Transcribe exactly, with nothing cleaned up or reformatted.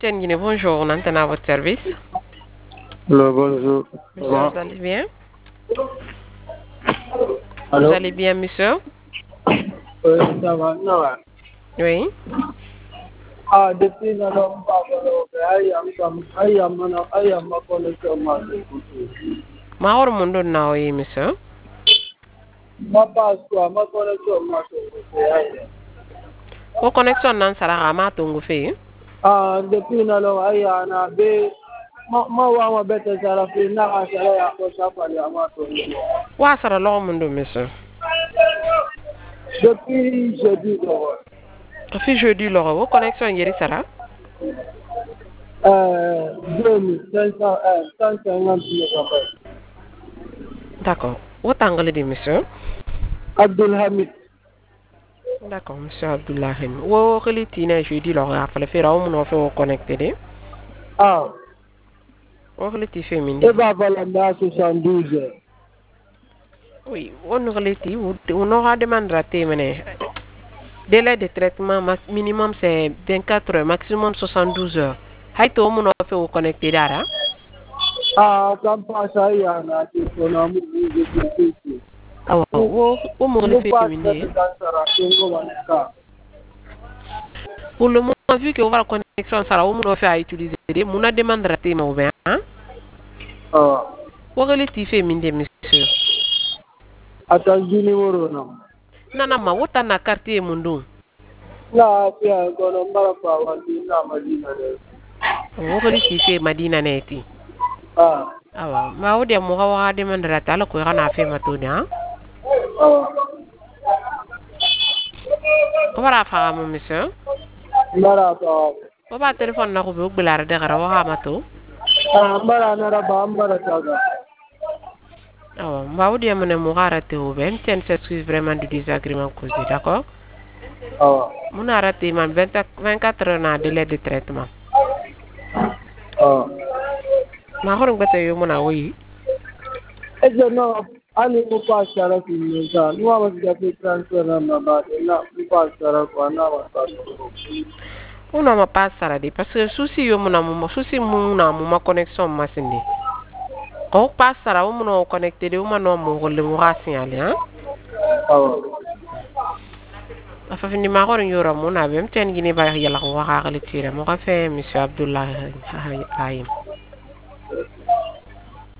Guinée, bonjour, on entend à votre service. Allô, bonjour. Monsieur, vous allez bien? Allô? Vous allez bien, monsieur? Oui, ça va, ça va. Oui. Ah, depuis la longue I am some, I am, I am a connection. Ma or mundo na oui, monsieur. Ma passe quoi, ma connection. Ko connexion nan sara ma tongu fe. Ah, depuis la longue, I am a be. Ma ma wa ma bete sara fi na ka sara ya ko safa ya ma to. Wa sara lo mundo, monsieur. Depuis jeudi do. Fi jeudi lo wo connexion yeri sara. Euh, deux mille cinq cents, euh, cent cinquante mégabytes. D'accord. Wo tangale di, monsieur? Abdul Hamid. D'accord, monsieur Abdullahi. Wo xeli tina jeudi lo ya fale fe raw mu no fe wo connecté de. Ah. Wo xeli ti fe mindi. Et va valanda soixante-douze. Oui, on relati on aura demandé à témoigner. Délai de traitement minimum c'est vingt-quatre heures, maximum soixante-douze heures. Haito mon fait au connecté dara. Ah, comme pas ça y en a qui sont en mouvement. Ah ouais, wo wo mo le fait féminin. Pour le moment vu que on va la connexion ça on mo fait à utiliser, mon a demandé à témoigner ou bien hein? Ah. Wo relati féminin monsieur. Attends, du numéro non. Nana ma wota na quartier mundo. La pia kono mara pa wandi na Madina de. Wo relati fait Madina neti. Ah. Ah ouais, ma o de mo ha demandé à tala ko kana fait matoni hein? Ah. Wara fa mo monsieur. Mara pa. O ba téléphone na ko be ogbelar de gara wa mato. Ah, mara na ra ba mara taga. Ah, mba wodi amene mo raté o ben ten s'excuse vraiment du désagrément causé, d'accord? Ah. Mon a raté man vingt-quatre heures na délai de traitement. Ah. Ma horon bata yo mona oui. Et je non, ani mo pa sara ki ni sa. No wa ga pe transfer na na ba na mo pa sara ko na wa ta. Uno ma passara de parce que souci yo mona mo souci mo na mo ma connexion masindi. O passara o mo connecté de o ma no mo golle mo rasignalé hein? Ah. Afa fini ma horon yo ram na bem ten gini ba yalla ko waxa xali tire mo ka fe monsieur Abdullah Hayim.